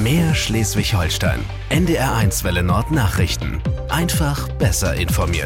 Mehr Schleswig-Holstein. NDR1 Welle Nord Nachrichten. Einfach besser informiert.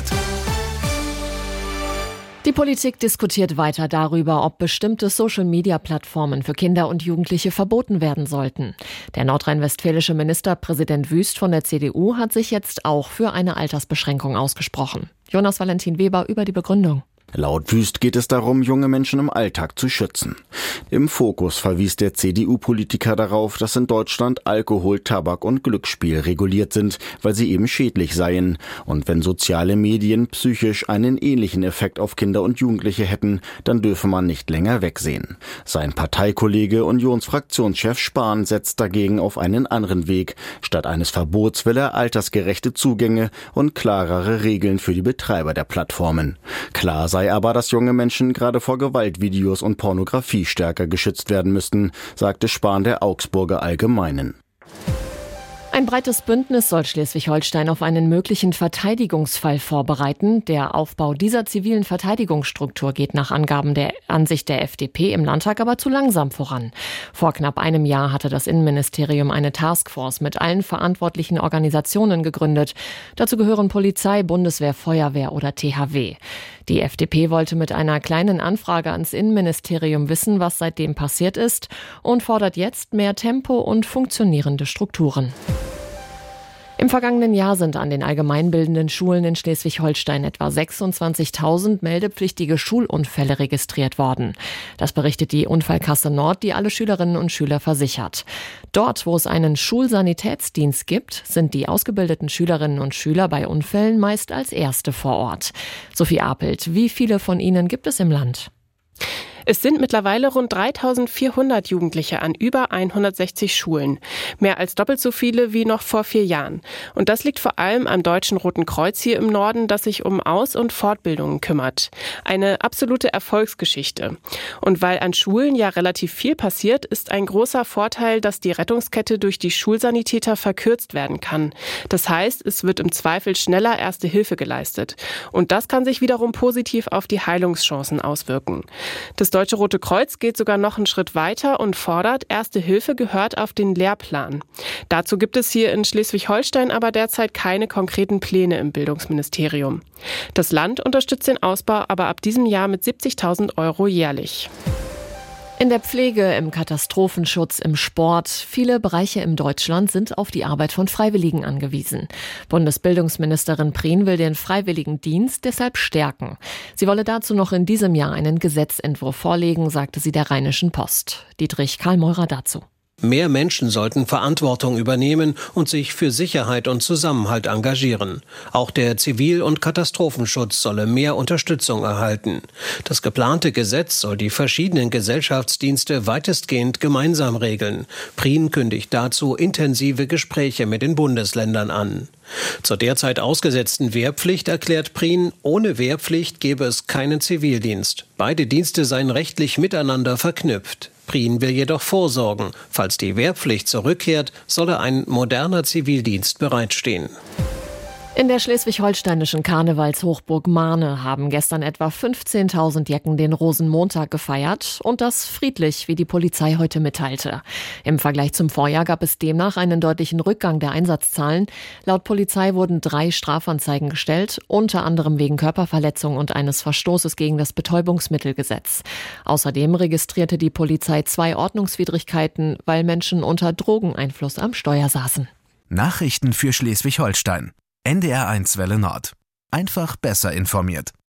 Die Politik diskutiert weiter darüber, ob bestimmte Social-Media-Plattformen für Kinder und Jugendliche verboten werden sollten. Der nordrhein-westfälische Ministerpräsident Wüst von der CDU hat sich jetzt auch für eine Altersbeschränkung ausgesprochen. Jonas Valentin Weber über die Begründung. Laut Wüst geht es darum, junge Menschen im Alltag zu schützen. Im Fokus verwies der CDU-Politiker darauf, dass in Deutschland Alkohol, Tabak und Glücksspiel reguliert sind, weil sie eben schädlich seien. Und wenn soziale Medien psychisch einen ähnlichen Effekt auf Kinder und Jugendliche hätten, dann dürfe man nicht länger wegsehen. Sein Parteikollege Unionsfraktionschef Spahn setzt dagegen auf einen anderen Weg. Statt eines Verbots will er altersgerechte Zugänge und klarere Regeln für die Betreiber der Plattformen. Klar sei aber, dass junge Menschen gerade vor Gewaltvideos und Pornografie stärker geschützt werden müssten, sagte Spahn der Augsburger Allgemeinen. Ein breites Bündnis soll Schleswig-Holstein auf einen möglichen Verteidigungsfall vorbereiten. Der Aufbau dieser zivilen Verteidigungsstruktur geht nach Angaben der Ansicht der FDP im Landtag aber zu langsam voran. Vor knapp einem Jahr hatte das Innenministerium eine Taskforce mit allen verantwortlichen Organisationen gegründet. Dazu gehören Polizei, Bundeswehr, Feuerwehr oder THW. Die FDP wollte mit einer kleinen Anfrage ans Innenministerium wissen, was seitdem passiert ist, und fordert jetzt mehr Tempo und funktionierende Strukturen. Im vergangenen Jahr sind an den allgemeinbildenden Schulen in Schleswig-Holstein etwa 26.000 meldepflichtige Schulunfälle registriert worden. Das berichtet die Unfallkasse Nord, die alle Schülerinnen und Schüler versichert. Dort, wo es einen Schulsanitätsdienst gibt, sind die ausgebildeten Schülerinnen und Schüler bei Unfällen meist als Erste vor Ort. Sophie Apelt, wie viele von ihnen gibt es im Land? Es sind mittlerweile rund 3.400 Jugendliche an über 160 Schulen. Mehr als doppelt so viele wie noch vor 4 Jahren. Und das liegt vor allem am Deutschen Roten Kreuz hier im Norden, das sich um Aus- und Fortbildungen kümmert. Eine absolute Erfolgsgeschichte. Und weil an Schulen ja relativ viel passiert, ist ein großer Vorteil, dass die Rettungskette durch die Schulsanitäter verkürzt werden kann. Das heißt, es wird im Zweifel schneller Erste Hilfe geleistet. Und das kann sich wiederum positiv auf die Heilungschancen auswirken. Das Deutsche Rote Kreuz geht sogar noch einen Schritt weiter und fordert, Erste Hilfe gehört auf den Lehrplan. Dazu gibt es hier in Schleswig-Holstein aber derzeit keine konkreten Pläne im Bildungsministerium. Das Land unterstützt den Ausbau aber ab diesem Jahr mit 70.000 € jährlich. In der Pflege, im Katastrophenschutz, im Sport, viele Bereiche in Deutschland sind auf die Arbeit von Freiwilligen angewiesen. Bundesbildungsministerin Prien will den Freiwilligendienst deshalb stärken. Sie wolle dazu noch in diesem Jahr einen Gesetzentwurf vorlegen, sagte sie der Rheinischen Post. Dietrich Karl-Meurer dazu. Mehr Menschen sollten Verantwortung übernehmen und sich für Sicherheit und Zusammenhalt engagieren. Auch der Zivil- und Katastrophenschutz solle mehr Unterstützung erhalten. Das geplante Gesetz soll die verschiedenen Gesellschaftsdienste weitestgehend gemeinsam regeln. Prien kündigt dazu intensive Gespräche mit den Bundesländern an. Zur derzeit ausgesetzten Wehrpflicht erklärt Prien, ohne Wehrpflicht gäbe es keinen Zivildienst. Beide Dienste seien rechtlich miteinander verknüpft. Prien will jedoch vorsorgen. Falls die Wehrpflicht zurückkehrt, solle ein moderner Zivildienst bereitstehen. In der schleswig-holsteinischen Karnevalshochburg Mahne haben gestern etwa 15.000 Jecken den Rosenmontag gefeiert und das friedlich, wie die Polizei heute mitteilte. Im Vergleich zum Vorjahr gab es demnach einen deutlichen Rückgang der Einsatzzahlen. Laut Polizei wurden 3 Strafanzeigen gestellt, unter anderem wegen Körperverletzung und eines Verstoßes gegen das Betäubungsmittelgesetz. Außerdem registrierte die Polizei 2 Ordnungswidrigkeiten, weil Menschen unter Drogeneinfluss am Steuer saßen. Nachrichten für Schleswig-Holstein. NDR1 Welle Nord. Einfach besser informiert.